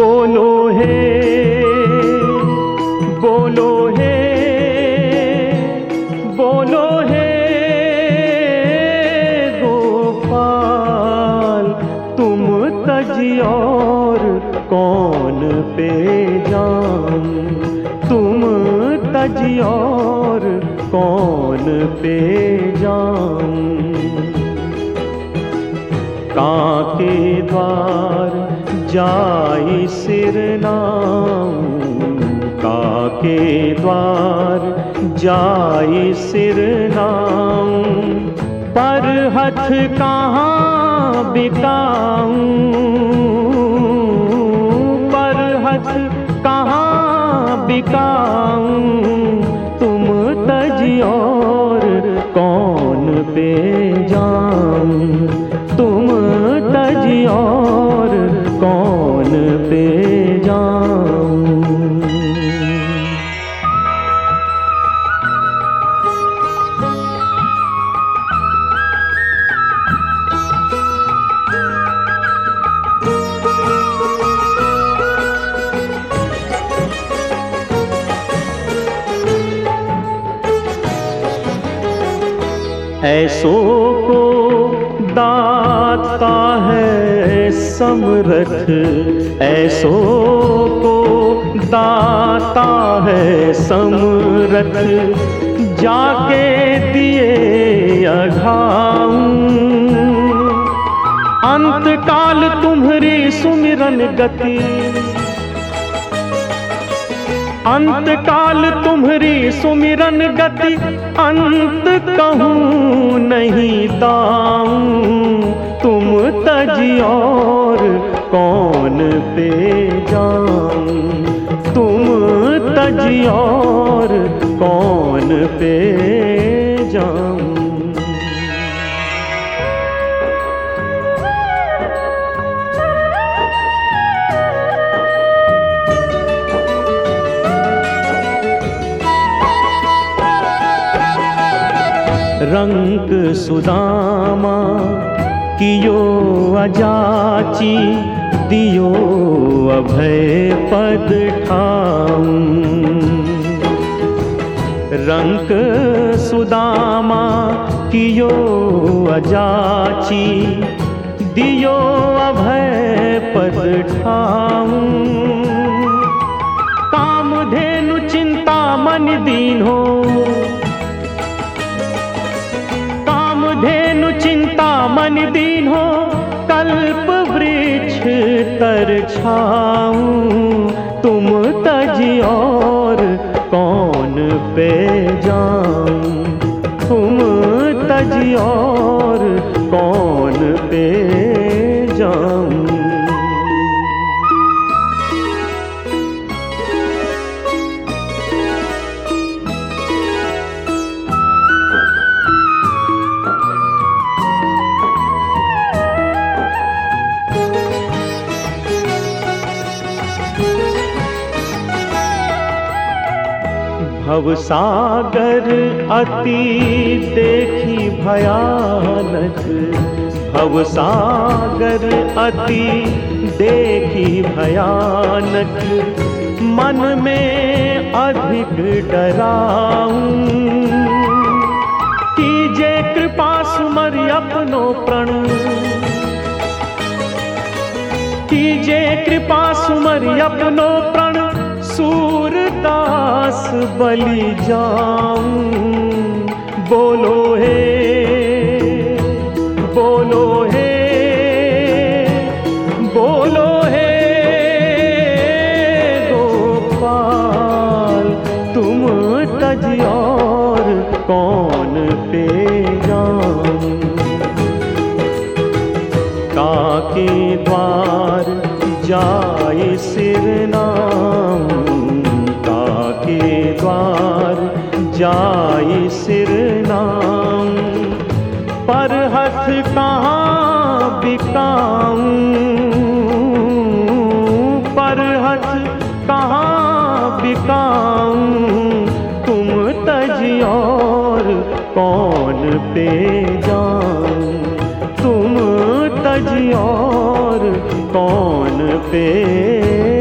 बोलो हे, बोलो हे, बोलो हे गोपाल, तुम तजी और कौन पे जाऊं, तुम तजी और कौन पे जाऊं। काके द्वार जाई सिरनाऊं, काके द्वार जाई सिरनाऊं, पर हथ कहाँ बिकाऊं, पर हथ कहाँ बिकाऊं, तुम तजी और कौन पे जाऊं, तुम तजी और कौन पे जाऊं। ऐसों को दाता है समरथ, ऐसों को दाता है समरथ, जाके दिए अघाऊं। अंत काल तुम्हारी सुमिरन गति, अंत काल तुम्हारी सुमिरन गति, अंत कहूँ नहीं दाऊं, तुम तजी और कौन पे जाऊं, तुम तजी और कौन पे जाऊं। रंक सुदामा कियो अजाची, दियो अभय पद ठाऊं। रंक सुदामा कियो अजाची, दियो अभय पद ठाऊं। कामधेनु चिंता मन दीन हो, धेनु चिंता मन दीन हो, कल्प वृक्ष तर छाऊं, तुम तजी और कौन पे जाऊं, तुम तजी और कौन पे जाऊं। भवसागर अति देखी भयानक, भवसागर अति देखी भयानक, मन में अधिक डराऊं। कीजे कृपा सुमर अपनो प्रण, कीजे कृपा सुमर अपनो प्रण, सूरदास बलि जाऊं। बोलो हे, बोलो हे, बोलो हे गोपाल, तुम तजी और कौन पे जाऊं। काके द्वार जाए सिरनाऊं, काके द्वार जाए सिरनाऊं, पर हथ कहाँ बिकाऊं, पर हथ कहाँ बिकाऊं, तुम तजी और कौन पे जाऊं, तुम तजी और कौन पे